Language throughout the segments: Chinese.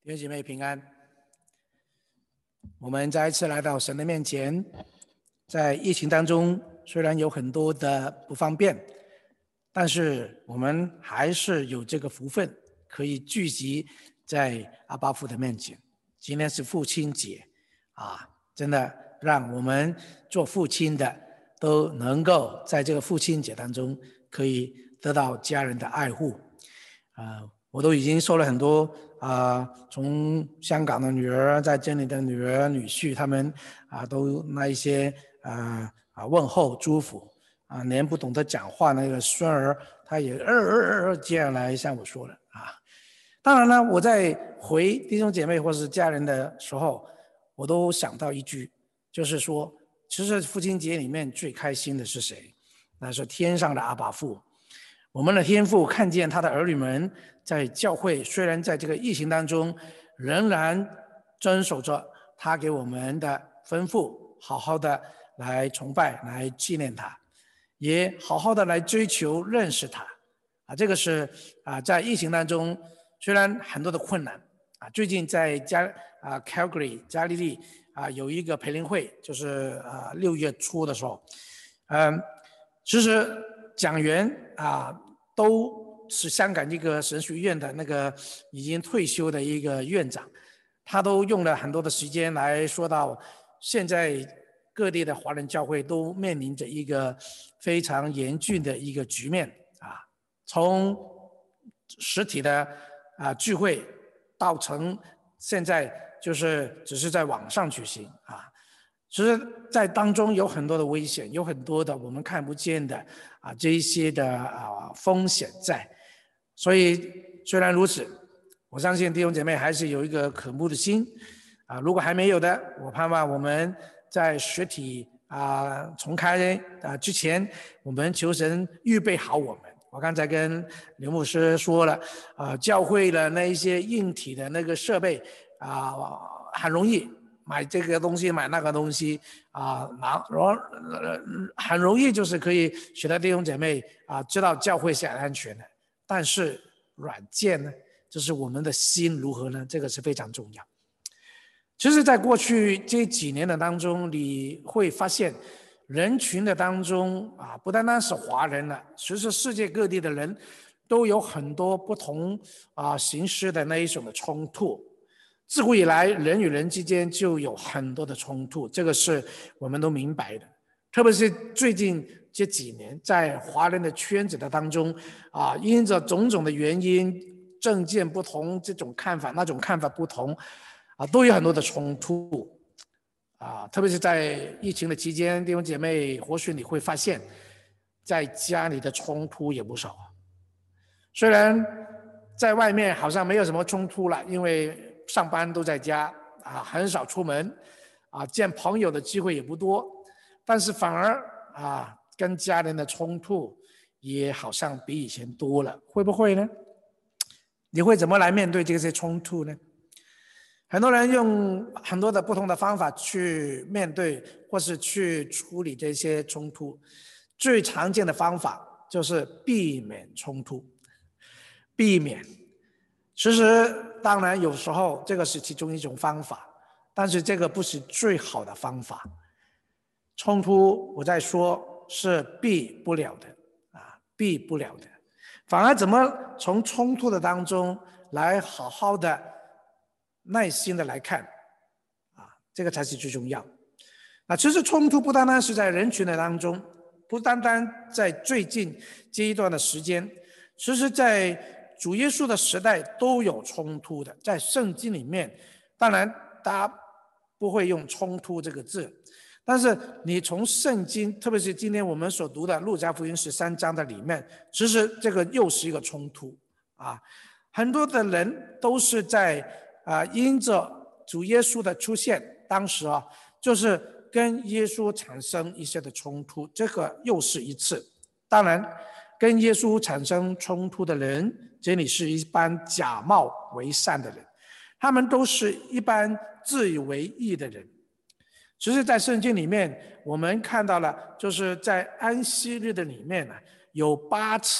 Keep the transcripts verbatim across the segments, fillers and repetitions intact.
弟兄姐妹平安。我们再一次来到神的面前，在疫情当中，虽然有很多的不方便，但是我们还是有这个福分，可以聚集在阿爸父的面前。今天是父亲节啊，真的让我们做父亲的都能够在这个父亲节当中，可以得到家人的爱护啊。我都已经收了很多啊，从香港的女儿，在这里的女儿、女婿，他们啊都那一些啊啊问候祝福啊，连不懂得讲话那个孙儿，他也二二二这样来向我说了啊。当然了，我在回弟兄姐妹或是家人的时候，我都想到一句，就是说，其实父亲节里面最开心的是谁？那是天上的阿爸父。我们的天父看见他的儿女们在教会，虽然在这个疫情当中，仍然遵守着他给我们的吩咐，好好的来崇拜，来纪念他，也好好的来追求认识他。啊，这个是啊，在疫情当中，虽然很多的困难啊，最近在加啊 Calgary 加利利啊有一个培灵会，就是啊六月初的时候，嗯，其实讲员啊。都是香港一个神学院的那个已经退休的一个院长，他都用了很多的时间来说到现在各地的华人教会都面临着一个非常严峻的一个局面啊，从实体的啊聚会到成现在就是只是在网上举行啊。其实在当中有很多的危险，有很多的我们看不见的啊这一些的啊风险在，所以虽然如此，我相信弟兄姐妹还是有一个渴慕的心啊。如果还没有的，我盼望我们在实体啊重开啊之前，我们求神预备好我们。我刚才跟刘牧师说了，啊，教会的那一些硬体的那个设备啊，很容易。买这个东西，买那个东西啊，然后很容易就是可以许多弟兄姐妹啊知道教会是安全的，但是软件呢，就是我们的心如何呢？这个是非常重要。其实，在过去这几年的当中，你会发现人群的当中啊，不单单是华人了，其实世界各地的人都有很多不同啊形式的那一种的冲突。自古以来，人与人之间就有很多的冲突，这个是我们都明白的。特别是最近这几年，在华人的圈子的当中，啊，因着种种的原因，政见不同，这种看法、那种看法不同，啊，都有很多的冲突。啊，特别是在疫情的期间，弟兄姐妹，或许你会发现，在家里的冲突也不少。虽然在外面好像没有什么冲突了，因为上班都在家啊，很少出门啊，见朋友的机会也不多，但是反而啊，跟家人的冲突也好像比以前多了，会不会呢？你会怎么来面对这些冲突呢？很多人用很多的不同的方法去面对或是去处理这些冲突，最常见的方法就是避免冲突，避免。其实当然有时候这个是其中一种方法，但是这个不是最好的方法。冲突我在说是避不了的啊，避不了的。反而怎么从冲突的当中来好好的耐心的来看啊，这个才是最重要。那其实冲突不单单是在人群的当中，不单单在最近这一段的时间，其实在主耶稣的时代都有冲突的，在圣经里面，当然大家不会用冲突这个字，但是你从圣经，特别是今天我们所读的路加福音十三章的里面，其实这个又是一个冲突啊。很多的人都是在啊，因着主耶稣的出现，当时啊，就是跟耶稣产生一些的冲突，这个又是一次。当然，跟耶稣产生冲突的人，这里是一般假冒为善的人，他们都是一般自以为义的人。其实在圣经里面我们看到了，就是在安息日的里面呢，有八次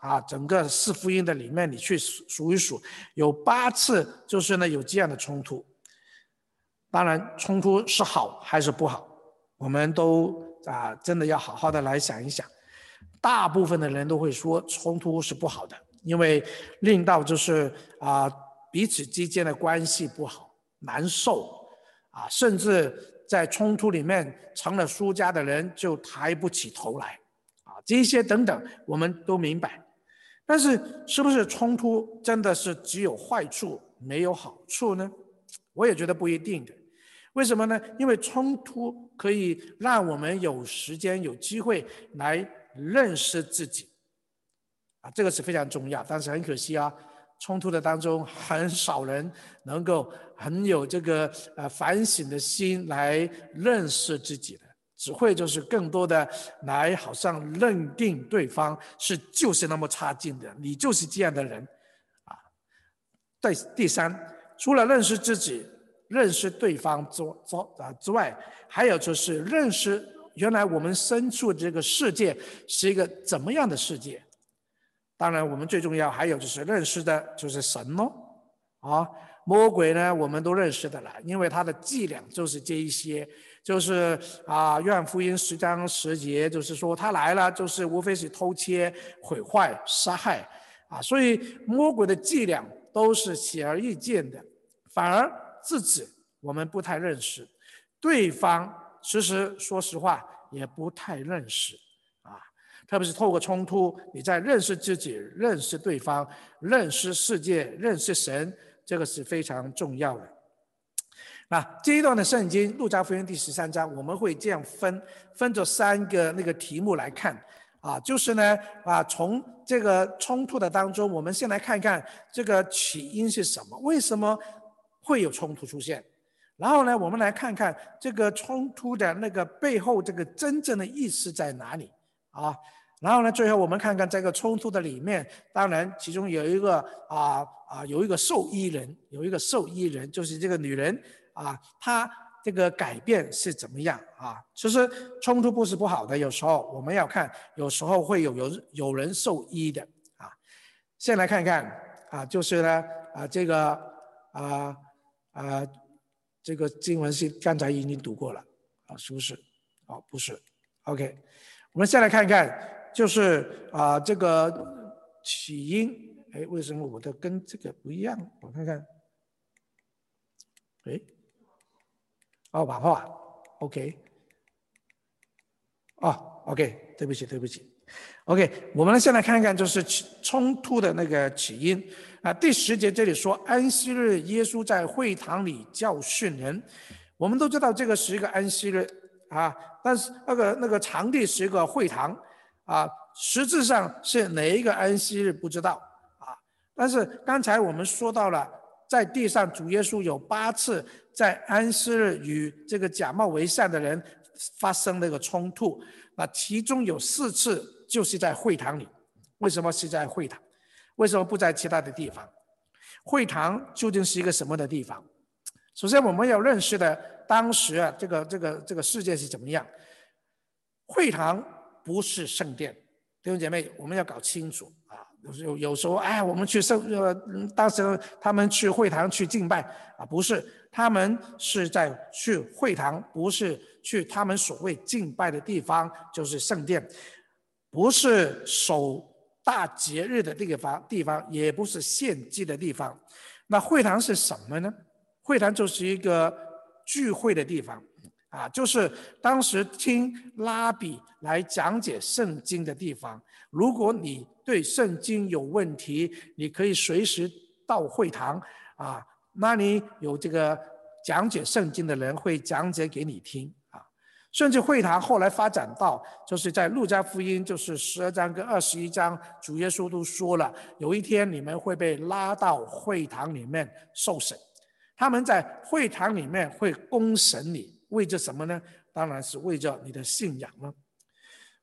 啊，整个四福音的里面，你去数数一数，有八次就是呢有这样的冲突。当然，冲突是好还是不好，我们都啊真的要好好的来想一想。大部分的人都会说冲突是不好的，因为令到就是啊彼此之间的关系不好，难受啊，甚至在冲突里面成了输家的人就抬不起头来啊，这些等等我们都明白。但是是不是冲突真的是只有坏处没有好处呢？我也觉得不一定的。为什么呢？因为冲突可以让我们有时间有机会来认识自己啊，这个是非常重要。但是很可惜啊，冲突的当中很少人能够很有这个呃反省的心来认识自己的，只会就是更多的来好像认定对方是就是那么差劲的，你就是这样的人啊。对，第三，除了认识自己、认识对方之之啊之外，还有就是认识原来我们身处的这个世界是一个怎么样的世界。当然，我们最重要还有就是认识的就是神咯，啊，魔鬼呢我们都认识的了，因为他的伎俩就是这一些，就是啊，约翰福音十章十节，就是说他来了，就是无非是偷窃、毁坏、杀害啊，所以魔鬼的伎俩都是显而易见的，反而自己我们不太认识，对方其实说实话也不太认识啊。特别是透过冲突，你在认识自己、认识对方、认识世界、认识神，这个是非常重要的。那这一段的圣经，路加福音第十三章，我们会这样分分着三个那个题目来看啊，就是呢啊，从这个冲突的当中，我们先来看看这个起因是什么，为什么会有冲突出现？然后呢，我们来看看这个冲突的那个背后，这个真正的意思在哪里啊？然后呢，最后我们看看这个冲突的里面，当然其中有一个啊啊有一个受益人，有一个受益人就是这个女人啊，她这个改变是怎么样啊？其实冲突不是不好的，有时候我们要看，有时候会有有有人受益的啊。先来看看啊，就是呢啊这个啊啊这个经文是刚才已经读过了啊，是不是？哦，不是 ，OK， 我们先来看看。就是啊、呃，这个起因，哎，为什么我的跟这个不一样？我看看，哎，哦，往后啊 ，OK， 哦 ，OK， 对不起，对不起 ，OK， 我们先来看看就是冲突的那个起因啊。第十节这里说，安息日耶稣在会堂里教训人，我们都知道这个是一个安息日啊，但是那个那个场地是一个会堂。啊，实质上是哪一个安息日不知道啊？但是刚才我们说到了，在地上主耶稣有八次在安息日与这个假冒为善的人发生那个冲突，那其中有四次就是在会堂里。为什么是在会堂？为什么不在其他的地方？会堂究竟是一个什么的地方？首先我们要认识的当时啊，这个这个这个世界是怎么样？会堂不是圣殿，弟兄姐妹，我们要搞清楚啊！有有时候，哎，我们去圣呃，当时他们去会堂去敬拜啊，不是，他们是在去会堂，不是去他们所谓敬拜的地方，就是圣殿，不是守大节日的地方，地方也不是献祭的地方。那会堂是什么呢？会堂就是一个聚会的地方。啊，就是当时听拉比来讲解圣经的地方。如果你对圣经有问题，你可以随时到会堂啊，那里有这个讲解圣经的人会讲解给你听啊。甚至会堂后来发展到，就是在路加福音就是十二章跟二十一章，主耶稣都说了，有一天你们会被拉到会堂里面受审，他们在会堂里面会公审你。为着什么呢？当然是为着你的信仰了。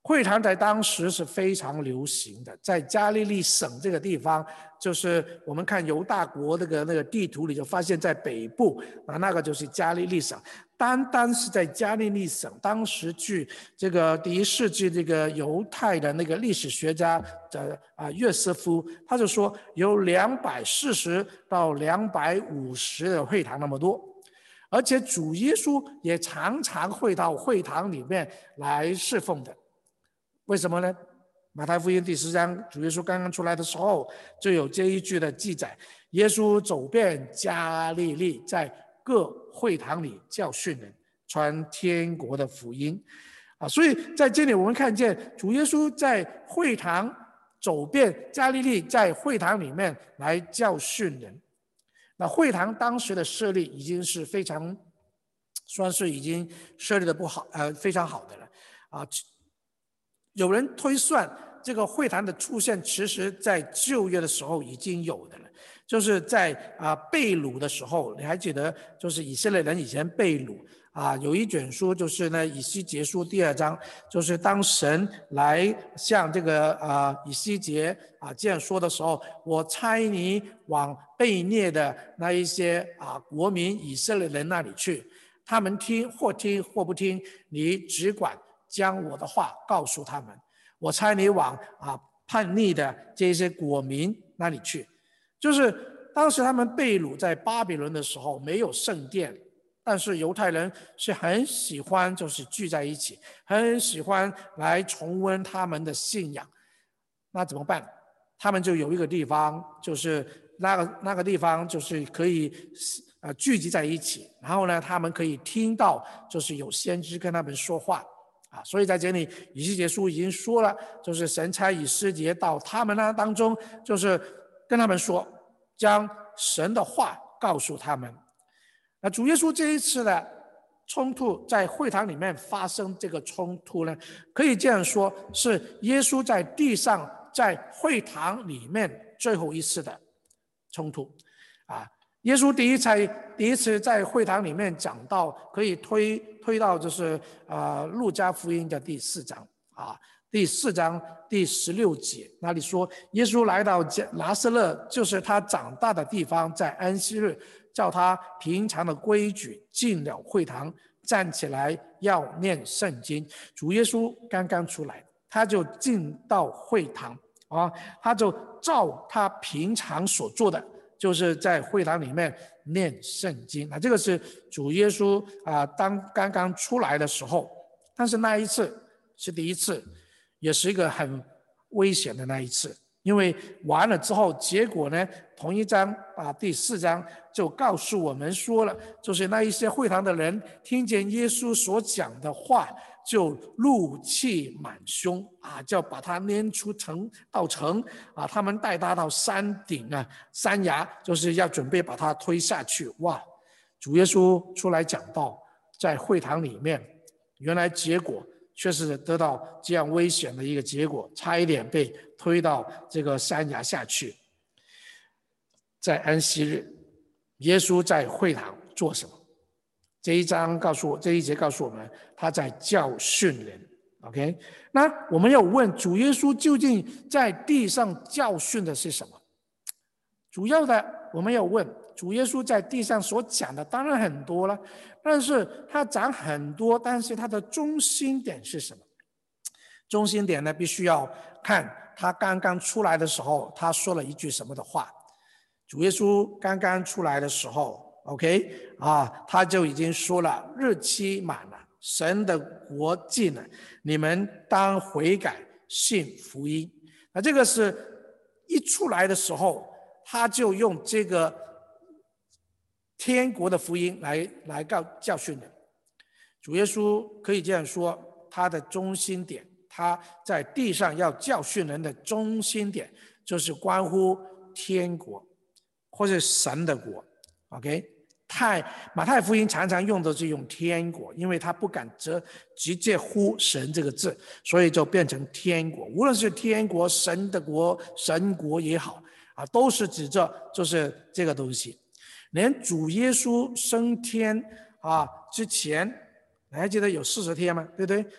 会堂在当时是非常流行的，在加利利省这个地方，就是我们看犹大国那个那个地图里就发现，在北部啊，那个就是加利利省。单单是在加利利省，当时据这个第一世纪这个犹太的那个历史学家的啊约瑟夫，他就说有两百四十到两百五十的会堂那么多。而且主耶稣也常常会到会堂里面来侍奉的。为什么呢？马太福音第十章，主耶稣刚刚出来的时候就有这一句的记载，耶稣走遍加利利，在各会堂里教训人，传天国的福音啊。所以在这里我们看见主耶稣在会堂走遍加利利，在会堂里面来教训人。那会堂当时的设立已经是非常，算是已经设立的不好，呃，非常好的了啊。有人推算，这个会堂的出现，其实在旧约的时候已经有的了，就是在啊被掳的时候，你还记得，就是以色列人以前被掳啊，有一卷书就是呢以西结书第二章，就是当神来向这个啊以西结啊这样说的时候，我差你往被虐的那一些啊国民以色列人那里去，他们听或听或不听，你只管将我的话告诉他们。我差你往啊叛逆的这些国民那里去，就是当时他们被掳在巴比伦的时候没有圣殿，但是犹太人是很喜欢就是聚在一起，很喜欢来重温他们的信仰。那怎么办？他们就有一个地方，就是那个那个地方就是可以呃聚集在一起，然后呢他们可以听到就是有先知跟他们说话啊。所以在这里以西结书已经说了，就是神差以斯帖到他们那当中，就是跟他们说，将神的话告诉他们。那主耶稣这一次的冲突在会堂里面发生，这个冲突呢，可以这样说，是耶稣在地上在会堂里面最后一次的冲突啊。耶稣第一次第一次在会堂里面讲到，可以推推到就是呃路加福音的第四章啊，第四章第十六节那里说，耶稣来到拿撒勒，就是他长大的地方，在安息日，照他平常的规矩进了会堂，站起来要念圣经。主耶稣刚刚出来，他就进到会堂啊，他就照他平常所做的，就是在会堂里面念圣经。那这个是主耶稣啊，当刚刚出来的时候，但是那一次是第一次，也是一个很危险的那一次，因为完了之后，结果呢，同一章啊第四章就告诉我们说了，就是那一些会堂的人听见耶稣所讲的话，就怒气满胸啊，就把他撵出城到城啊，他们带他到山顶啊，山崖，就是要准备把他推下去。哇，主耶稣出来讲道，在会堂里面，原来结果确实得到这样危险的一个结果，差一点被推到这个山崖下去。在安息日，耶稣在会堂做什么？这一章告诉我，这一节告诉我们，他在教训人。OK， 那我们要问，主耶稣究竟在地上教训的是什么？主要的，我们要问，主耶稣在地上所讲的当然很多了，但是他讲很多，但是他的中心点是什么？中心点呢，必须要看他刚刚出来的时候，他说了一句什么的话。主耶稣刚刚出来的时候 ，OK 啊，他就已经说了，日期满了，神的国近了，你们当悔改，信福音。那这个是一出来的时候，他就用这个天国的福音来来告教训人。主耶稣可以这样说，他的中心点，他在地上要教训人的中心点，就是关乎天国或者神的国。 OK， 太马太福音常常用的是用天国，因为他不敢直直接呼神这个字，所以就变成天国。无论是天国、神的国、神国也好啊，都是指着就是这个东西。连主耶稣升天啊之前，你还记得有四十天吗？对不对？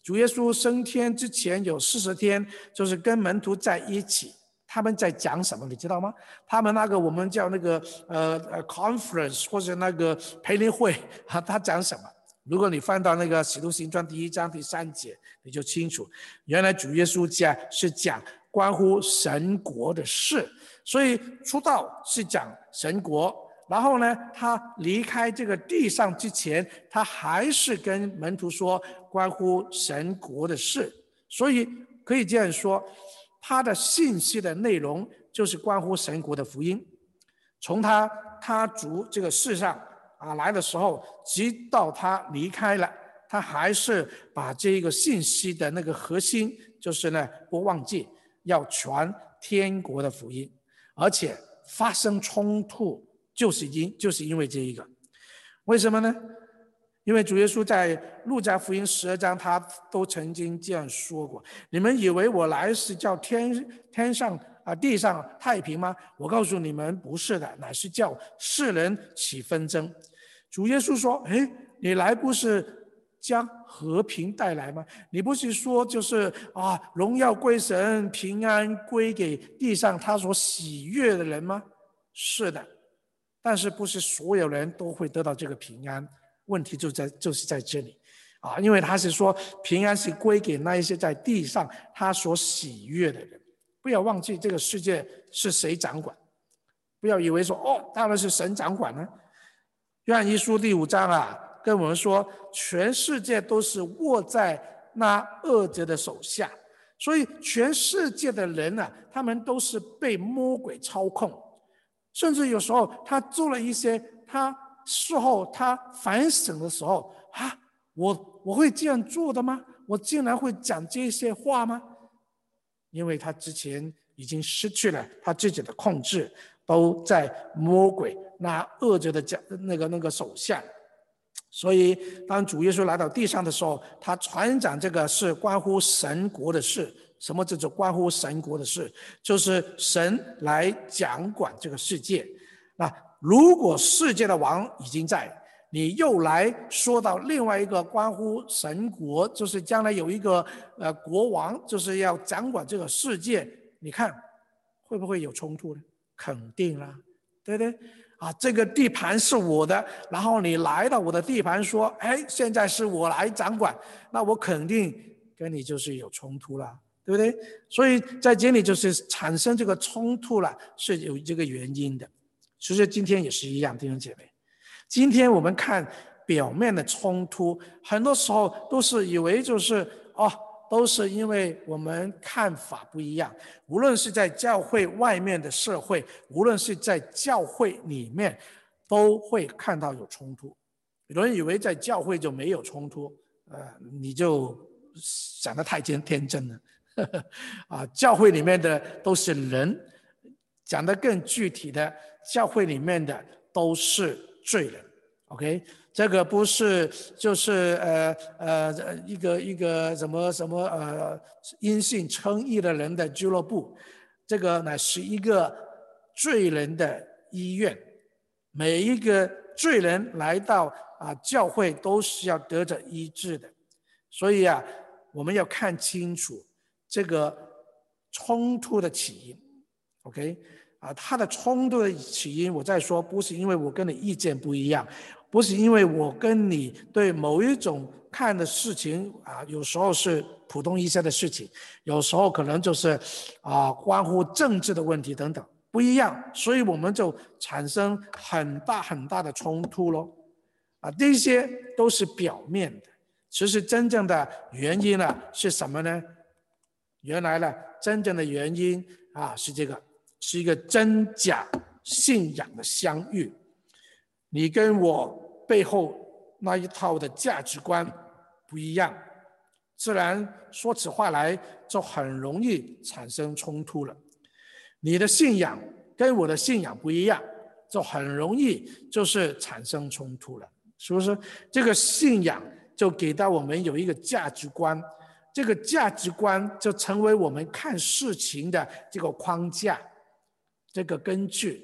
主耶稣升天之前有四十天，就是跟门徒在一起。他们在讲什么，你知道吗？他们那个我们叫那个呃呃 conference 或者那个培灵会啊，他讲什么？如果你翻到那个《使徒行传》第一章第三节，你就清楚，原来主耶稣讲是讲关乎神国的事，所以出道是讲神国，然后呢，他离开这个地上之前，他还是跟门徒说关乎神国的事，所以可以这样说。他的信息的内容就是关乎神国的福音，从他他主这个世上啊来的时候，直到他离开了，他还是把这个信息的那个核心，就是呢不忘记要传天国的福音，而且发生冲突就是因就是因为这一个，为什么呢？因为主耶稣在路加福音十二章，他都曾经这样说过：你们以为我来是叫天天上啊地上太平吗？我告诉你们，不是的，乃是叫世人起纷争。主耶稣说：哎，你来不是将和平带来吗？你不是说就是啊，荣耀归神，平安归给地上他所喜悦的人吗？是的，但是不是所有人都会得到这个平安。问题就在就是在这里啊，因为他是说平安是归给那一些在地上他所喜悦的人。不要忘记这个世界是谁掌管，不要以为说哦，当然是神掌管呢。约翰一书第五章啊，跟我们说全世界都是握在那恶者的手下，所以全世界的人啊，他们都是被魔鬼操控，甚至有时候他做了一些他事后他反省的时候啊，我我会这样做的吗？我竟然会讲这些话吗？因为他之前已经失去了他自己的控制，都在魔鬼那恶者的那个那个手下。所以当主耶稣来到地上的时候，他传讲这个是关乎神国的事。什么叫做关乎神国的事？就是神来掌管这个世界。那如果世界的王已经在，你又来说到另外一个关乎神国，就是将来有一个呃国王，就是要掌管这个世界，你看会不会有冲突呢？肯定啦，对不对？啊，这个地盘是我的，然后你来到我的地盘说，哎，现在是我来掌管，那我肯定跟你就是有冲突啦，对不对？所以在这里就是产生这个冲突了，是有这个原因的。其实今天也是一样，弟兄姐妹，今天我们看表面的冲突，很多时候都是以为就是哦，都是因为我们看法不一样。无论是在教会外面的社会，无论是在教会里面，都会看到有冲突。有人以为在教会就没有冲突，呃，你就想得太天真了。啊，教会里面的都是人，讲得更具体的，教会里面的都是罪人。OK， 这个不是就是呃呃一个一个什么什么呃因信称义的人的俱乐部，这个乃是一个罪人的医院。每一个罪人来到啊教会都是要得着医治的，所以啊，我们要看清楚这个冲突的起因。OK， 啊，它的冲突的起因，我再说，不是因为我跟你意见不一样。不是因为我跟你对某一种看的事情啊，有时候是普通一些的事情，有时候可能就是啊关乎政治的问题等等不一样，所以我们就产生很大很大的冲突咯。啊，这些都是表面的，其实真正的原因呢是什么呢？原来呢，真正的原因啊是这个，是一个真假信仰的相遇。你跟我背后那一套的价值观不一样，自然说起话来就很容易产生冲突了。你的信仰跟我的信仰不一样，就很容易就是产生冲突了，是不是？这个信仰就给到我们有一个价值观，这个价值观就成为我们看事情的这个框架，这个根据。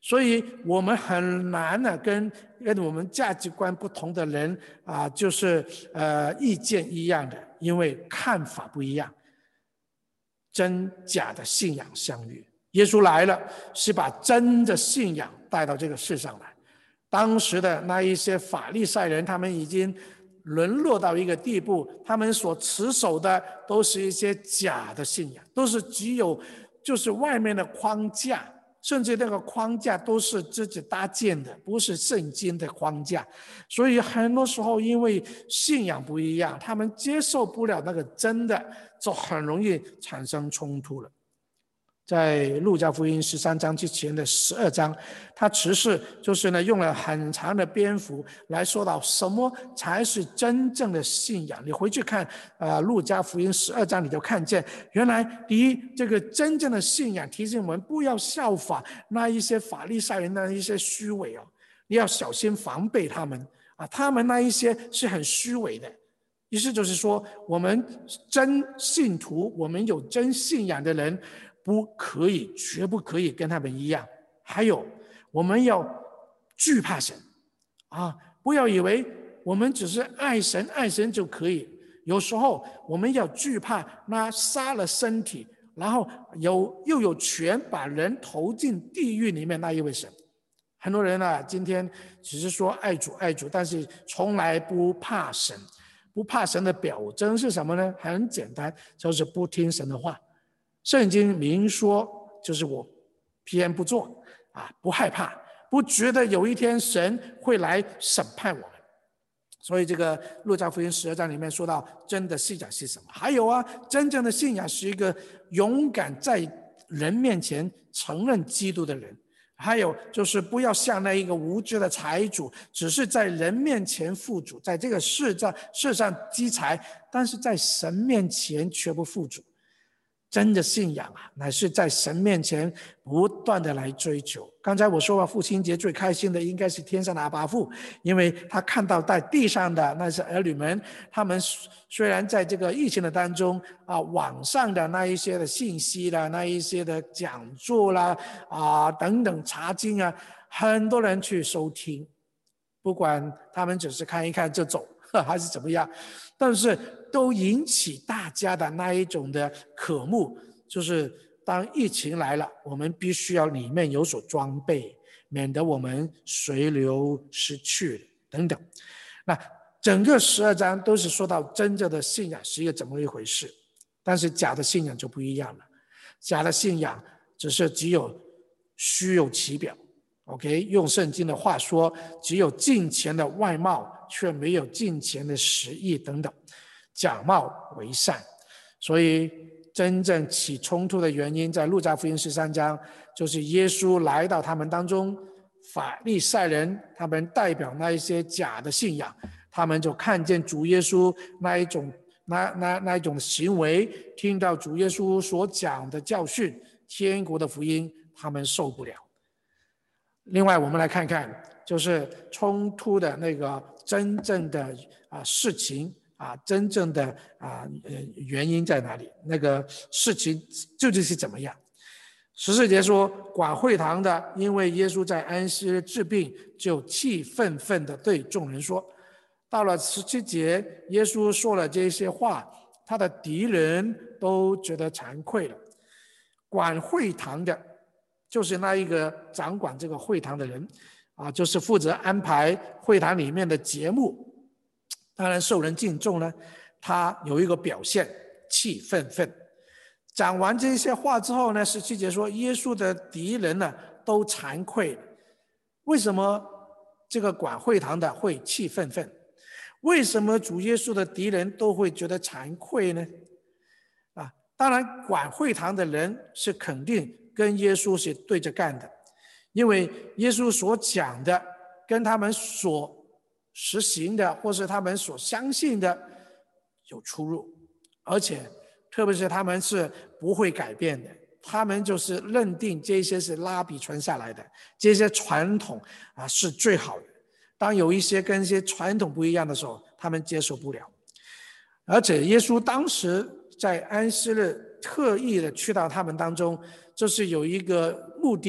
所以我们很难呢、啊、跟跟我们价值观不同的人啊，就是呃意见一样的，因为看法不一样，真假的信仰相遇。耶稣来了，是把真的信仰带到这个世上来。当时的那一些法利赛人，他们已经沦落到一个地步，他们所持守的都是一些假的信仰，都是只有就是外面的框架，甚至那个框架都是自己搭建的，不是圣经的框架。所以很多时候因为信仰不一样，他们接受不了那个真的，就很容易产生冲突了。在路加福音十三章之前的十二章，他其实就是呢用了很长的篇幅来说到什么才是真正的信仰。你回去看呃路加福音十二章，你就看见原来第一，这个真正的信仰提醒我们不要效法那一些法利赛人的一些虚伪哦，你要小心防备他们啊，他们那一些是很虚伪的。意思就是说，我们真信徒，我们有真信仰的人，不可以，绝不可以跟他们一样。还有，我们要惧怕神啊，不要以为我们只是爱神爱神就可以。有时候我们要惧怕那杀了身体，然后有又有权把人投进地狱里面那一位神。很多人啊，今天只是说爱主爱主，但是从来不怕神。不怕神的表征是什么呢？很简单，就是不听神的话。圣经明说，就是我偏不做啊，不害怕，不觉得有一天神会来审判我们。所以这个路加福音十二章里面说到真的信仰是什么？还有啊，真正的信仰是一个勇敢在人面前承认基督的人。还有就是不要像那一个无知的财主，只是在人面前富足，在这个世上世上积财，但是在神面前却不富足。真的信仰啊，乃是在神面前不断的来追求。刚才我说了，父亲节最开心的应该是天上的阿爸父，因为他看到在地上的那些儿女们，他们虽然在这个疫情的当中啊，网上的那一些的信息啦，那一些的讲座啦啊等等查经啊，很多人去收听，不管他们只是看一看就走还是怎么样，但是都引起大家的那一种的渴慕，就是当疫情来了，我们必须要里面有所装备，免得我们随流失去等等。那整个十二章都是说到真正的信仰是一个怎么一回事，但是假的信仰就不一样了。假的信仰只是只有虚有其表 OK， 用圣经的话说，只有敬虔的外貌，却没有敬虔的实意等等，假冒为善。所以真正起冲突的原因，在路加福音十三章，就是耶稣来到他们当中，法利赛人他们代表那一些假的信仰，他们就看见主耶稣那一种那那那一种行为，听到主耶稣所讲的教训，天国的福音，他们受不了。另外我们来看看就是冲突的那个真正的啊事情啊，真正的啊原因在哪里，那个事情究竟是怎么样。十四节说，管会堂的因为耶稣在安息日治病，就气愤愤地对众人说。到了十七节，耶稣说了这些话，他的敌人都觉得惭愧了。管会堂的就是那一个掌管这个会堂的人啊，就是负责安排会堂里面的节目。当然受人敬重呢，他有一个表现，气愤愤。讲完这些话之后呢，十七节说耶稣的敌人呢都惭愧了。为什么这个管会堂的会气愤愤？为什么主耶稣的敌人都会觉得惭愧呢？啊，当然管会堂的人是肯定跟耶稣是对着干的，因为耶稣所讲的跟他们所实行的或是他们所相信的有出入，而且特别是他们是不会改变的，他们就是认定这些是拉比传下来的，这些传统啊是最好的。当有一些跟一些传统不一样的时候，他们接受不了。而且耶稣当时在安息日特意的去到他们当中，就是有一个目的，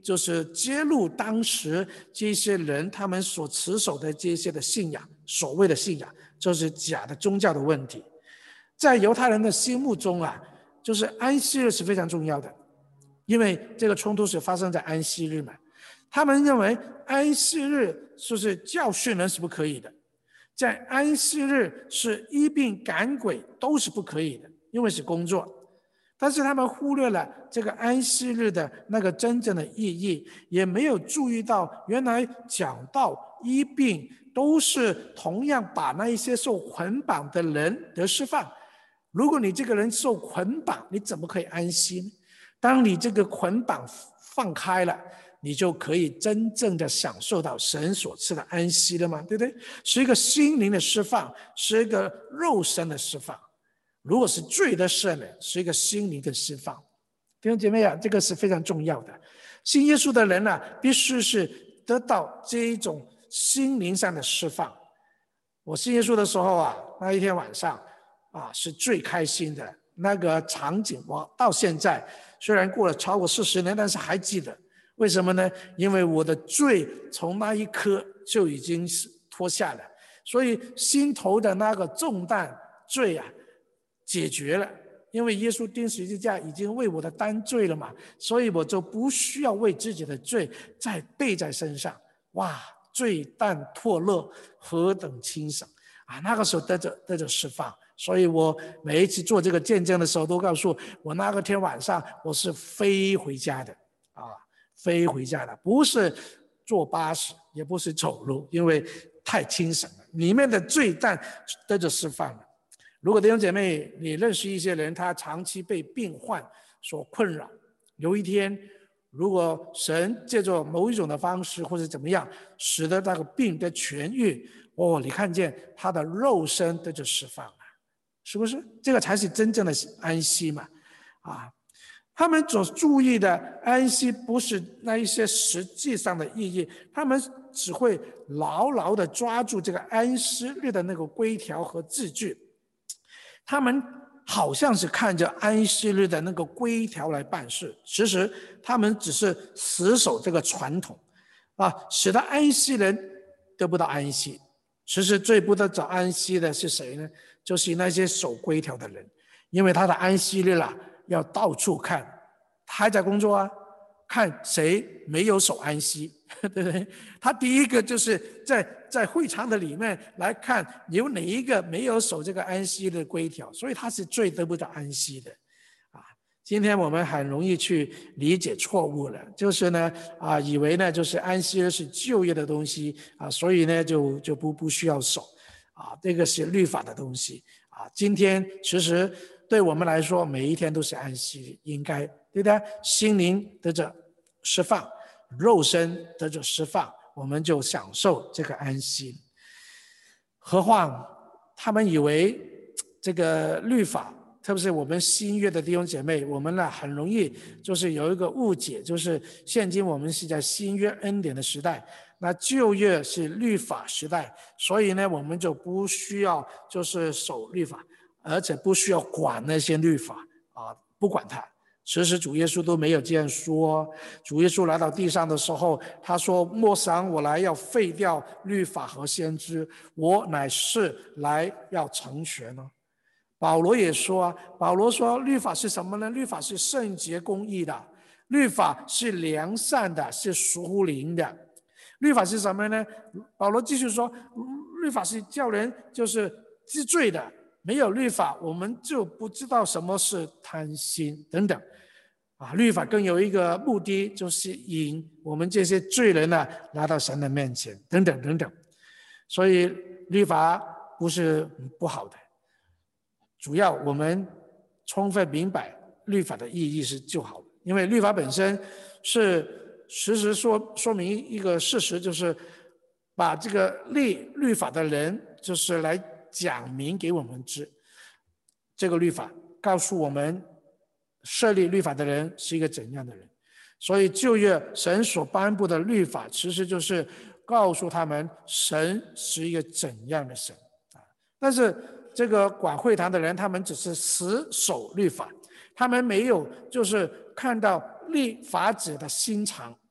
就是揭露当时这些人他们所持守的这些的信仰，所谓的信仰就是假的宗教的问题。在犹太人的心目中啊，就是安息日是非常重要的，因为这个冲突是发生在安息日嘛。他们认为安息日就是教训人是不可以的，在安息日是医病赶鬼都是不可以的，因为是工作。但是他们忽略了这个安息日的那个真正的意义，也没有注意到原来讲道医病都是同样把那一些受捆绑的人得释放。如果你这个人受捆绑，你怎么可以安息呢？当你这个捆绑放开了，你就可以真正的享受到神所赐的安息了嘛，对不对？是一个心灵的释放，是一个肉身的释放。如果是罪的赦免，是一个心灵的释放。弟兄姐妹啊，这个是非常重要的。信耶稣的人啊，必须是得到这一种心灵上的释放。我信耶稣的时候啊，那一天晚上啊，是最开心的那个场景。我到现在虽然过了超过四十年，但是还记得。为什么呢？因为我的罪从那一刻就已经脱下了，所以心头的那个重担罪啊解决了。因为耶稣钉十字架已经为我的担罪了嘛，所以我就不需要为自己的罪再背在身上。哇，罪担脱落，何等轻省啊！那个时候得着得着释放。所以我每一次做这个见证的时候，都告诉我那个天晚上我是飞回家的啊。飞回家了，不是坐巴士，也不是走路，因为太轻省了，里面的罪担得着释放了。如果弟兄姐妹你认识一些人，他长期被病患所困扰，有一天如果神借着某一种的方式或者怎么样，使得那个病的痊愈，哦，你看见他的肉身得着释放了，是不是？这个才是真正的安息嘛，啊。他们所注意的安息不是那一些实际上的意义，他们只会牢牢地抓住这个安息日的那个规条和字句，他们好像是看着安息日的那个规条来办事，其实他们只是死守这个传统啊，使得安息人得不到安息。其实最不得着安息的是谁呢？就是那些守规条的人，因为他的安息日啊要到处看，他还在工作啊，看谁没有守安息，对不对？他第一个就是在在会场的里面来看有哪一个没有守这个安息的规条，所以他是最得不到安息的啊。今天我们很容易去理解错误了，就是呢啊，以为呢就是安息是旧约的东西啊，所以呢就就不不需要守啊，这个是律法的东西啊。今天其实对我们来说，每一天都是安息，应该对不对？心灵得着释放，肉身得着释放，我们就享受这个安息。何况他们以为这个律法，特别是我们新约的弟兄姐妹，我们呢很容易就是有一个误解，就是现今我们是在新约恩典的时代，那旧约是律法时代，所以呢我们就不需要就是守律法，而且不需要管那些律法啊，不管它。其实主耶稣都没有这样说。主耶稣来到地上的时候，他说：“莫想我来要废掉律法和先知，我乃是来要成全呢。”保罗也说啊，保罗说律法是什么呢？律法是圣洁公义的，律法是良善的，是属灵的。律法是什么呢？保罗继续说，律法是叫人就是知罪的。没有律法，我们就不知道什么是贪心等等啊。律法更有一个目的，就是引我们这些罪人呢来到神的面前，等等等等。所以律法不是不好的，主要我们充分明白律法的意义是就好了。因为律法本身是实时说说明一个事实，就是把这个立律法的人就是来讲明给我们知，这个律法告诉我们设立律法的人是一个怎样的人。所以旧约神所颁布的律法其实就是告诉他们神是一个怎样的神。但是这个管会堂的人，他们只是死守律法，他们没有就是看到律法者的心肠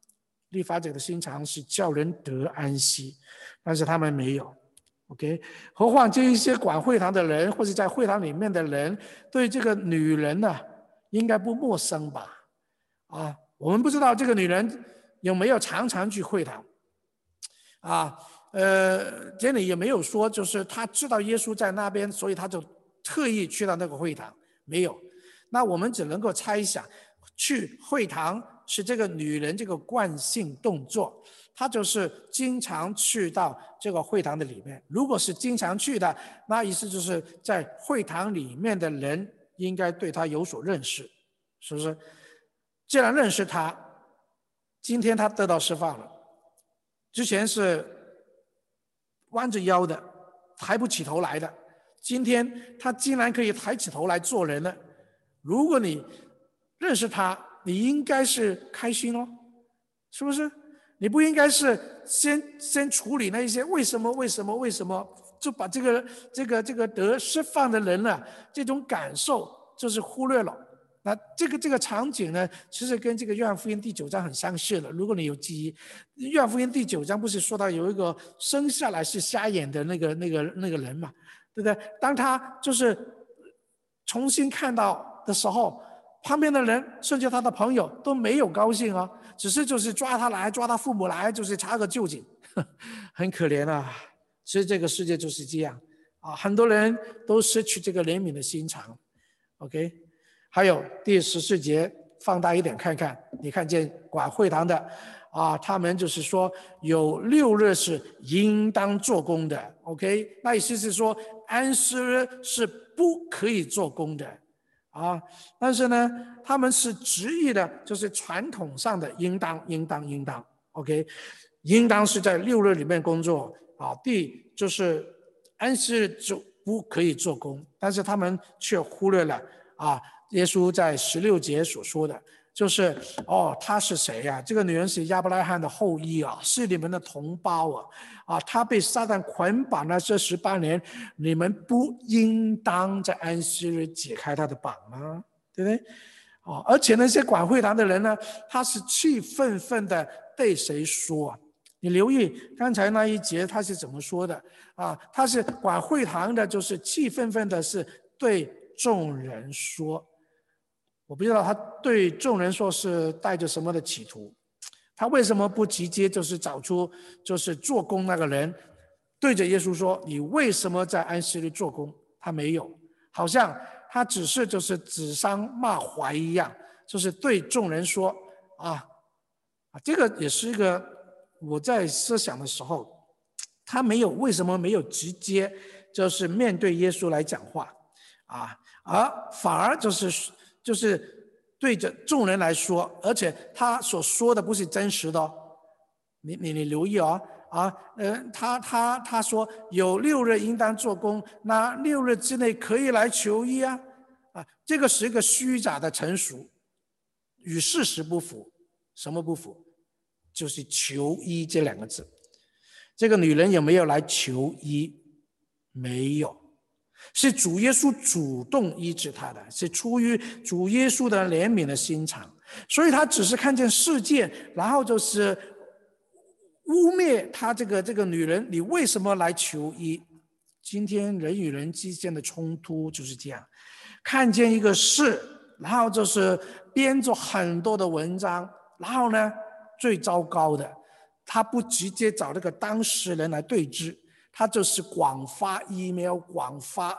律法者的心肠是叫人得安息，但是他们没有。OK， 何况这一些管会堂的人，或者在会堂里面的人，对这个女人呢、啊，应该不陌生吧？啊，我们不知道这个女人有没有常常去会堂，啊，呃，这里也没有说，就是她知道耶稣在那边，所以她就特意去到那个会堂，没有。那我们只能够猜想，去会堂是这个女人这个惯性动作。他就是经常去到这个会堂的里面，如果是经常去的，那意思就是在会堂里面的人应该对他有所认识，是不是？既然认识他，今天他得到释放了，之前是弯着腰的，抬不起头来的，今天他竟然可以抬起头来做人了。如果你认识他，你应该是开心哦，是不是？你不应该是先先处理那一些为什么为什么为什么，就把这个这个这个得释放的人呢、啊，这种感受就是忽略了。那这个这个场景呢，其实跟这个约翰福音第九章很相似的。如果你有记忆，约翰福音第九章不是说到有一个生下来是瞎眼的那个那个那个人嘛，对不对？当他就是重新看到的时候，旁边的人甚至他的朋友都没有高兴啊，只是就是抓他来，抓他父母来，就是查个究竟，很可怜啊。其实这个世界就是这样啊，很多人都失去这个怜悯的心肠。OK， 还有第十四节放大一点看看，你看见管会堂的啊，他们就是说有六日是应当做工的。OK， 那意思是说安息日是不可以做工的。啊，但是呢，他们是执意的，就是传统上的应当、应当、应当 ，OK， 应当是在六日里面工作啊。第就是安息日就不可以做工，但是他们却忽略了啊，耶稣在十六节所说的，就是哦，他是谁呀、啊？这个女人是亚伯拉罕的后裔啊，是你们的同胞啊。啊，他被撒旦捆绑了这十八年，你们不应当在安息日解开他的绑吗？对不对？哦，而且那些管会堂的人呢，他是气愤愤的对谁说啊？你留意刚才那一节他是怎么说的啊？他是管会堂的，就是气愤愤的是对众人说。我不知道他对众人说是带着什么的企图。他为什么不直接就是找出就是做工那个人，对着耶稣说：“你为什么在安息日做工？”他没有，好像他只是就是指桑骂槐一样，就是对众人说：“啊啊，这个也是一个我在思想的时候，他没有为什么没有直接就是面对耶稣来讲话啊，而反而就是就是。”对着众人来说，而且他所说的不是真实的哦，你你你留意哦，啊，呃，他他他说有六日应当做工，那六日之内可以来求医啊，啊，这个是一个虚假的陈述，与事实不符。什么不符？就是求医这两个字。这个女人有没有来求医？没有。是主耶稣主动医治他的，是出于主耶稣的怜悯的心肠，所以他只是看见事件，然后就是污蔑他这个这个女人，你为什么来求医？今天人与人之间的冲突就是这样，看见一个事，然后就是编着很多的文章，然后呢，最糟糕的，他不直接找那个当事人来对质。他就是广发 email， 广发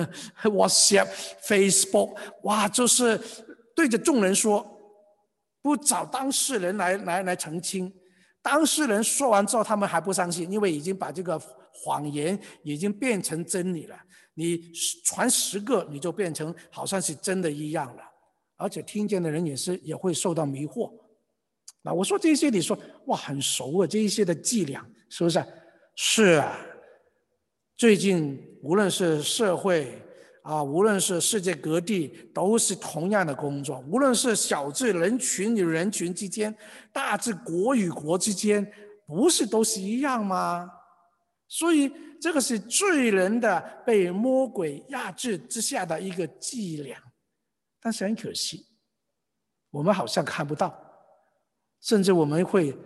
WhatsApp、Facebook， 哇，就是对着众人说，不找当事人来来来澄清。当事人说完之后，他们还不相信，因为已经把这个谎言已经变成真理了。你传十个，你就变成好像是真的一样了，而且听见的人也是也会受到迷惑。那我说这些，你说哇，很熟啊，这一些的伎俩，是不是？是啊。最近无论是社会啊，无论是世界各地，都是同样的工作。无论是小至人群与人群之间，大至国与国之间，不是都是一样吗？所以这个是罪人的被魔鬼压制之下的一个伎俩。但是很可惜，我们好像看不到，甚至我们会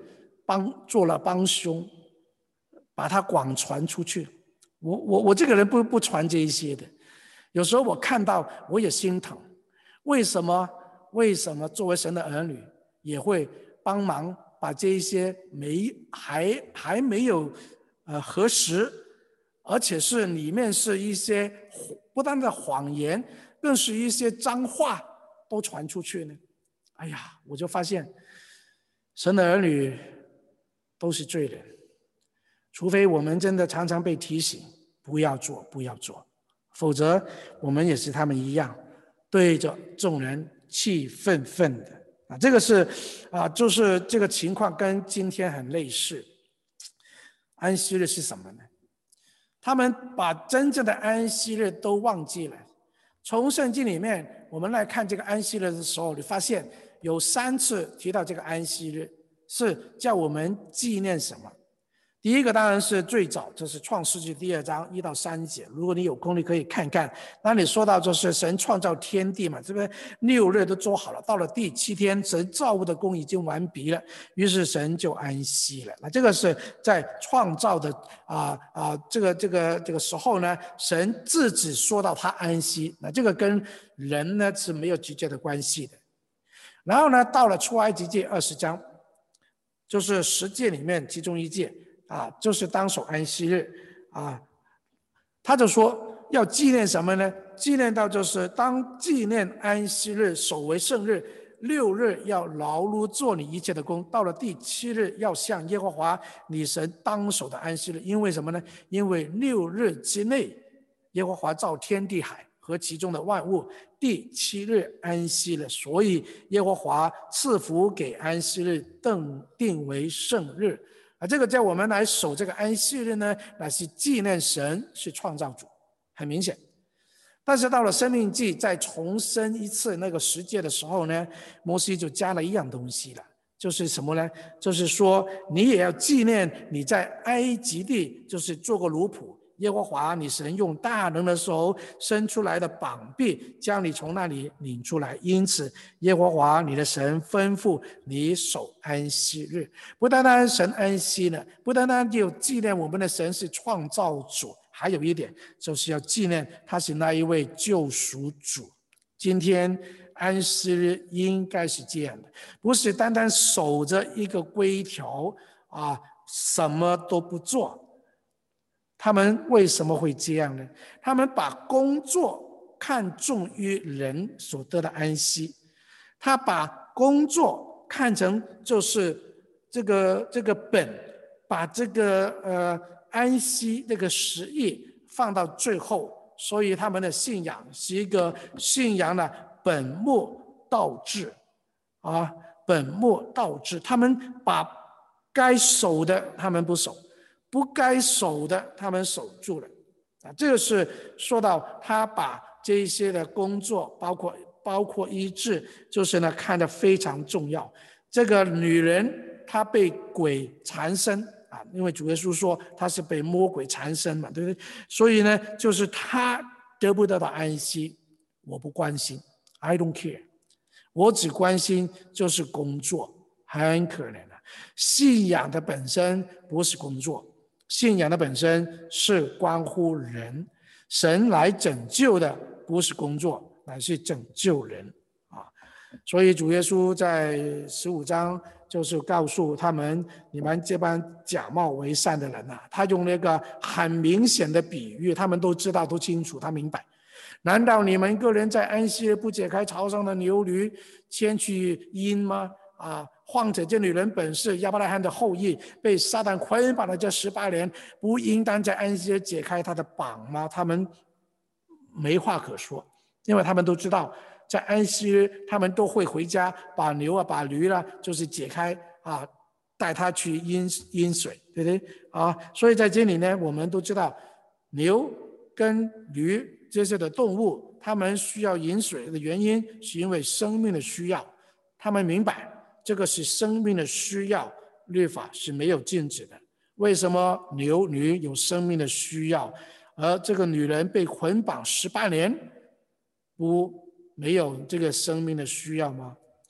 帮做了帮凶，把它广传出去。我我我这个人不不传这一些的，有时候我看到我也心疼。为什么？为什么作为神的儿女也会帮忙把这一些没还还没有呃核实，而且是里面是一些不单的谎言，更是一些脏话都传出去呢？哎呀，我就发现神的儿女都是罪人，除非我们真的常常被提醒不要做不要做，否则我们也是他们一样，对着众人气愤愤的啊。这个是啊，就是这个情况跟今天很类似。安息日是什么呢？他们把真正的安息日都忘记了。从圣经里面我们来看这个安息日的时候，你发现有三次提到这个安息日，是叫我们纪念什么？第一个当然是最早，就是创世纪第二章一到三节，如果你有空你可以看看。那里说到就是神创造天地嘛，这边六日都做好了，到了第七天神造物的工已经完毕了，于是神就安息了。那这个是在创造的啊啊这个这个这个时候呢，神自己说到他安息，那这个跟人呢是没有直接的关系的。然后呢，到了出埃及记二十章，就是十诫里面其中一诫啊，就是当守安息日啊。他就说要纪念什么呢？纪念到就是当纪念安息日，守为圣日，六日要劳碌做你一切的工，到了第七日要向耶和华你神当守的安息日。因为什么呢？因为六日之内耶和华造天地海和其中的万物，第七日安息了，所以耶和华赐福给安息日，定定为圣日啊。这个叫我们来守这个安息日呢，乃是纪念神是创造主，很明显。但是到了申命记再重申一次那个十诫的时候呢，摩西就加了一样东西了，就是什么呢？就是说你也要纪念你在埃及地就是做过奴仆，耶和华你神用大能的手伸出来的膀臂将你从那里领出来，因此耶和华你的神吩咐你守安息日。不单单神安息呢，不单单就纪念我们的神是创造主，还有一点就是要纪念他是那一位救赎主。今天安息日应该是这样的，不是单单守着一个规条啊，什么都不做。他们为什么会这样呢？他们把工作看重于人所得的安息，他把工作看成就是这个这个本，把这个呃安息这个实意放到最后，所以他们的信仰是一个信仰的本末倒置啊，本末倒置。他们把该守的他们不守，不该守的他们守住了啊。这个是说到他把这一些的工作，包括包括医治，就是呢看得非常重要。这个女人她被鬼缠身啊，因为主耶稣说她是被魔鬼缠身嘛，对不对？所以呢，就是她得不得到安息，我不关心 ，I don't care， 我只关心就是工作，很可怜的。信仰的本身不是工作，信仰的本身是关乎人，神来拯救的不是工作，乃是拯救人啊。所以主耶稣在十五章就是告诉他们，你们这帮假冒为善的人啊，他用那个很明显的比喻，他们都知道都清楚，他明白。难道你们个人在安息日不解开槽上的牛驴牵去阴吗？啊，况且这女人本是亚伯拉罕的后裔，被撒旦捆绑了这十八年，不应当在安息日解开她的绑吗？他们没话可说，因为他们都知道，在安息日他们都会回家，把牛啊、把驴啊，就是解开啊，带他去阴阴水，对不对啊？所以在这里呢，我们都知道，牛跟驴这些的动物，他们需要饮水的原因，是因为生命的需要，他们明白。这个是生命的需要，律法是没有禁止的。为什么牛驴有生命的需要，而这个女人被捆绑十八年，不没有这个生命的需要吗？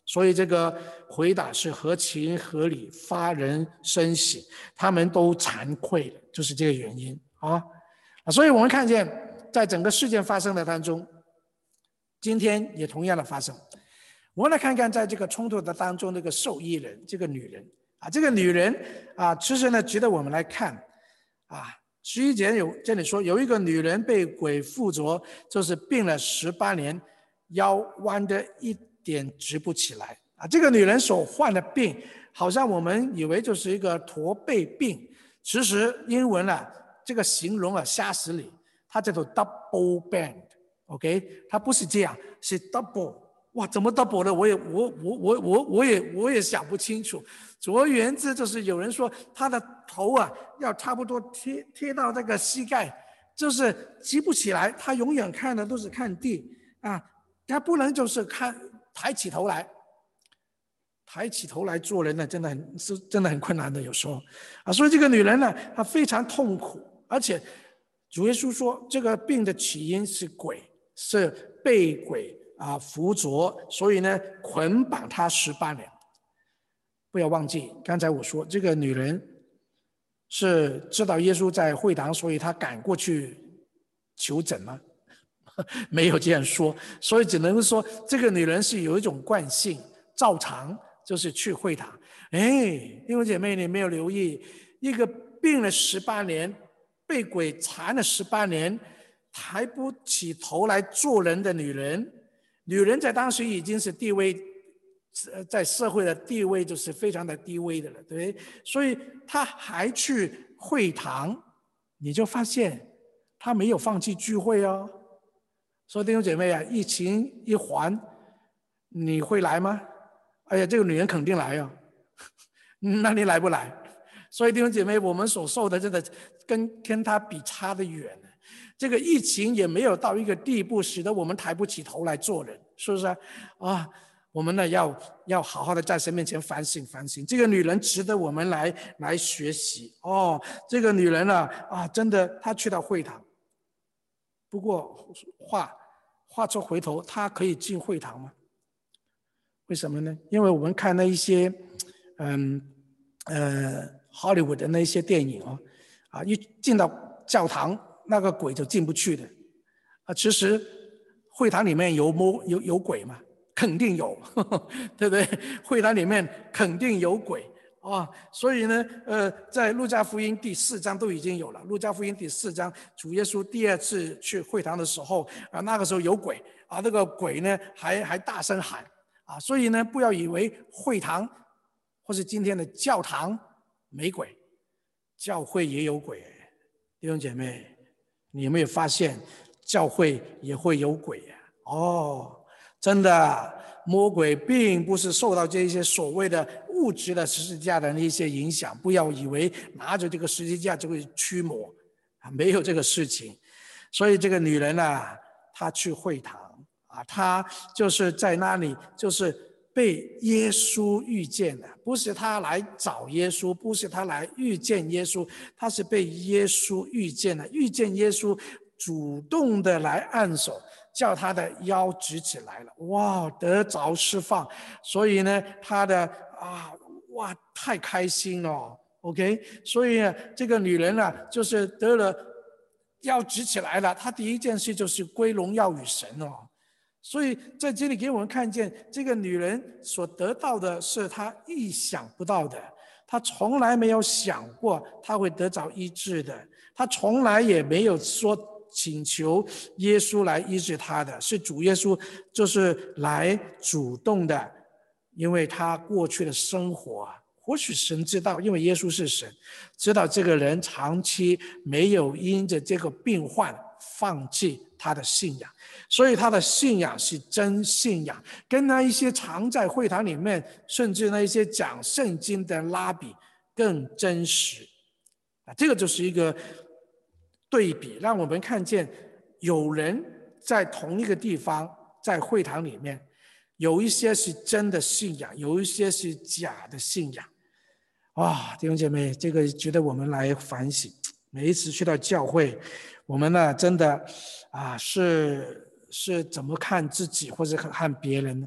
所以这个回答是合情合理，发人深省，他们都惭愧了，就是这个原因啊。所以我们看见在整个事件发生的当中，今天也同样的发生。我们来看看在这个冲突的当中，那个受益人，这个女人啊，这个女人啊，其实呢值得我们来看啊。十一节有这里说，有一个女人被鬼附着，就是病了十八年，腰弯得一点直不起来啊。这个女人所患的病，好像我们以为就是一个驼背病，其实英文啊，这个形容啊吓死你，它叫做 double bend，OK， 它不是这样，是 double。哇，怎么 double 的？我也我我我我我也我也想不清楚。主要原字就是有人说他的头啊要差不多贴贴到这个膝盖，就是提不起来。他永远看的都是看地啊，他不能就是看抬起头来，抬起头来做人呢，真的很是真的很困难的，有时候啊。所以这个女人呢，她非常痛苦，而且主耶稣说这个病的起因是鬼，是被鬼。啊，附着，所以呢，捆绑他十八年。不要忘记，刚才我说这个女人是知道耶稣在会堂，所以她赶过去求诊吗？没有这样说，所以只能说这个女人是有一种惯性，照常就是去会堂。哎，弟兄姐妹，你没有留意，一个病了十八年，被鬼缠了十八年，抬不起头来做人的女人。女人在当时已经是地位，在社会的地位就是非常的低微的了，对不对？所以她还去会堂，你就发现她没有放弃聚会哦。所以弟兄姐妹啊，疫情一还，你会来吗？哎呀，这个女人肯定来哦，那你来不来？所以弟兄姐妹，我们所受的真的跟跟她比差得远。这个疫情也没有到一个地步，使得我们抬不起头来做人，是不是啊？啊，我们呢要要好好的在神面前反省反省。这个女人值得我们来来学习哦。这个女人呢，啊，真的，她去到会堂。不过话话说回头，她可以进会堂吗？为什么呢？因为我们看那一些，嗯呃，Hollywood 的那些电影哦，啊，一进到教堂。那个鬼就进不去的啊！其实会堂里面有魔有有鬼吗？肯定有，呵呵，对不对？会堂里面肯定有鬼啊！所以呢，呃，在路加福音第四章都已经有了。路加福音第四章，主耶稣第二次去会堂的时候啊，那个时候有鬼啊，那个鬼呢还还大声喊啊！所以呢，不要以为会堂或是今天的教堂没鬼，教会也有鬼，弟兄姐妹。你有没有发现，教会也会有鬼呀？哦，真的，魔鬼并不是受到这些所谓的物质的十字架的那些影响。不要以为拿着这个十字架就会驱魔啊，没有这个事情。所以这个女人啊，她去会堂啊，她就是在那里，就是被耶稣遇见的，不是她来找耶稣，不是她来遇见耶稣，她是被耶稣遇见的，遇见耶稣，主动的来按手，叫她的腰直起来了，哇，得着释放。所以呢，她的啊，哇，太开心了 ，OK。所以呢，这个女人呢，就是得了腰直起来了，她第一件事就是归荣耀与神哦。所以在这里给我们看见，这个女人所得到的是她意想不到的，她从来没有想过她会得着医治的，她从来也没有说请求耶稣来医治她的，是主耶稣就是来主动的，因为她过去的生活啊，或许神知道，因为耶稣是神，知道这个人长期没有因着这个病患放弃他的信仰，所以他的信仰是真信仰，跟那一些常在会堂里面，甚至那一些讲圣经的拉比更真实。这个就是一个对比，让我们看见有人在同一个地方，在会堂里面，有一些是真的信仰，有一些是假的信仰。哇，弟兄姐妹，这个值得我们来反省。每一次去到教会，我们呢真的啊是是怎么看自己或者看别人呢？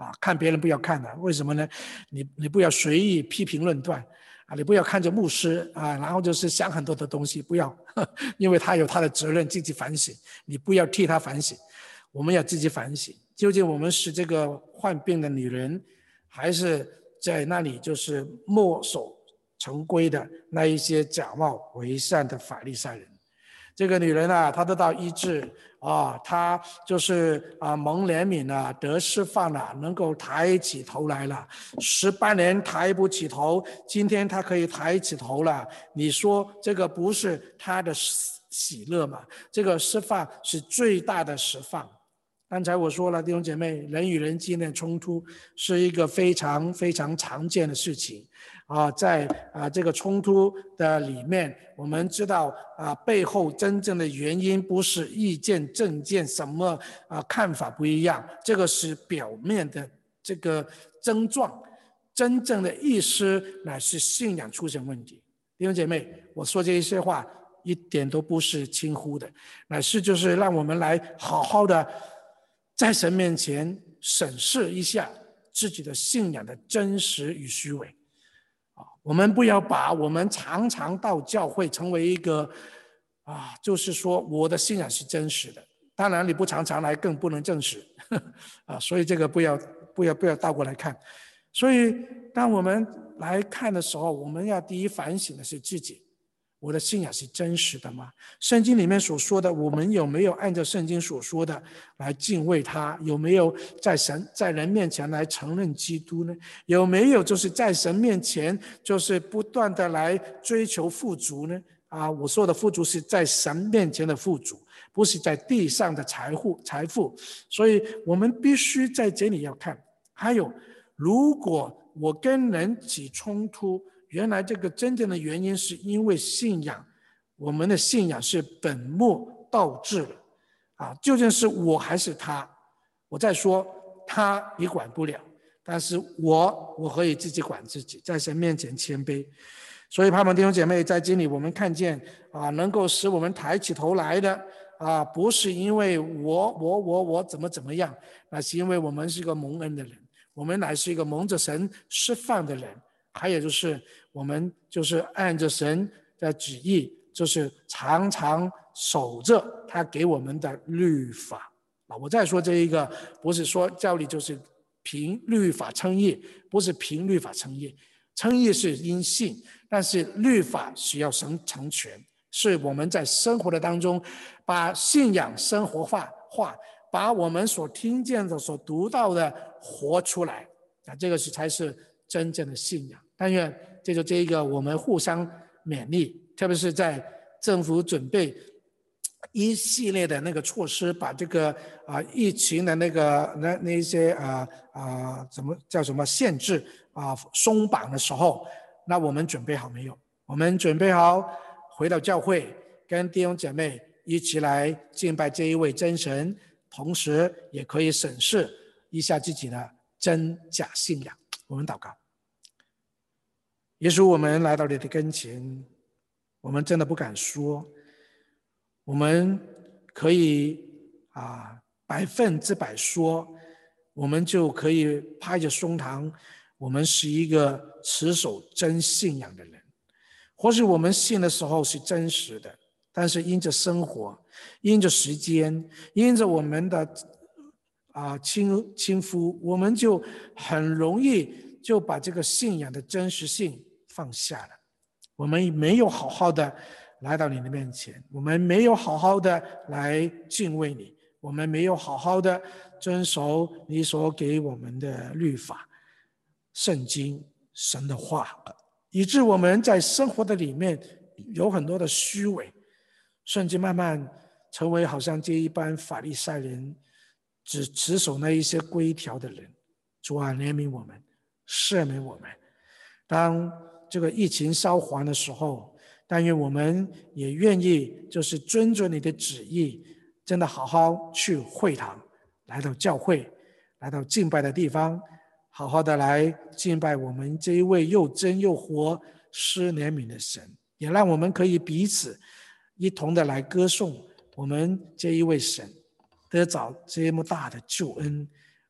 啊，看别人不要看的，为什么呢？你你不要随意批评论断啊，你不要看着牧师啊，然后就是想很多的东西，不要，因为他有他的责任自己反省，你不要替他反省，我们要自己反省，究竟我们是这个患病的女人，还是在那里就是墨守成规的那一些假冒为善的法利赛人？这个女人啊，她得到医治啊，她就是啊蒙怜悯了，得释放了，能够抬起头来了。十八年抬不起头，今天她可以抬起头了。你说这个不是她的喜乐吗？这个释放是最大的释放。刚才我说了，弟兄姐妹，人与人之间的冲突是一个非常非常常见的事情啊，在啊这个冲突的里面，我们知道啊背后真正的原因不是意见、政见什么啊看法不一样，这个是表面的这个症状，真正的意思乃是信仰出现问题。弟兄姐妹，我说这一些话一点都不是轻忽的，乃是就是让我们来好好的在神面前审视一下自己的信仰的真实与虚伪。我们不要把我们常常到教会成为一个啊，就是说我的信仰是真实的，当然你不常常来更不能证实啊，所以这个不要不要不要倒过来看。所以当我们来看的时候，我们要第一反省的是自己，我的信仰是真实的吗？圣经里面所说的，我们有没有按照圣经所说的来敬畏他？有没有在神在人面前来承认基督呢？有没有就是在神面前就是不断的来追求富足呢？啊，我说的富足是在神面前的富足，不是在地上的财富财富。所以我们必须在这里要看。还有，如果我跟人起冲突，原来这个真正的原因是因为信仰，我们的信仰是本末倒置了啊！究竟是我还是他？我在说他你管不了，但是我我可以自己管自己，在神面前谦卑。所以盼望弟兄姐妹在这里我们看见啊，能够使我们抬起头来的啊，不是因为我我我我怎么怎么样，那是因为我们是一个蒙恩的人，我们乃是一个蒙着神释放的人。还有就是我们就是按着神的旨意，就是常常守着他给我们的律法。我再说这一个，不是说教理就是凭律法称义，不是凭律法称义，称义是因信，但是律法需要神成全，是我们在生活的当中把信仰生活化化，把我们所听见的所读到的活出来，那这个是才是真正的信仰。但愿这就这一个我们互相勉励，特别是在政府准备一系列的那个措施，把这个啊疫情的那个那那一些啊啊怎么叫什么限制啊松绑的时候，那我们准备好没有？我们准备好回到教会，跟弟兄姐妹一起来敬拜这一位真神，同时也可以审视一下自己的真假信仰。我们祷告。耶稣，我们来到你的跟前，我们真的不敢说，我们可以啊百分之百说，我们就可以拍着胸膛，我们是一个持守真信仰的人。或许我们信的时候是真实的，但是因着生活，因着时间，因着我们的啊轻轻忽，我们就很容易就把这个信仰的真实性放下了。我们没有好好的来到你的面前，我们没有好好的来敬畏你，我们没有好好的遵守你所给我们的律法、圣经、神的话，以致我们在生活的里面有很多的虚伪，甚至慢慢成为好像这一般法利赛人，只持守那一些规条的人。主啊，怜悯我们，赦免我们。当这个疫情稍缓的时候，但愿我们也愿意就是遵着你的旨意，真的好好去会堂，来到教会，来到敬拜的地方，好好的来敬拜我们这一位又真又活施怜悯的神，也让我们可以彼此一同的来歌颂我们这一位神，得着这么大的救恩。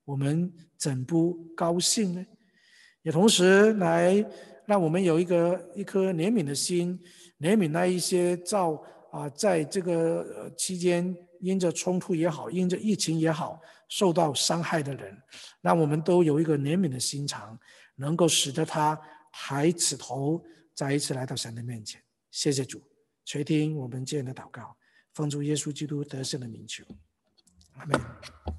我们怎不高兴呢？也同时来让我们有一个一颗怜悯的心，怜悯那一些造啊，在这个期间因着冲突也好，因着疫情也好，受到伤害的人，让我们都有一个怜悯的心肠，能够使得他抬起头，再一次来到神的面前。谢谢主，垂听我们今天的祷告，奉主耶稣基督得胜的名求，阿们。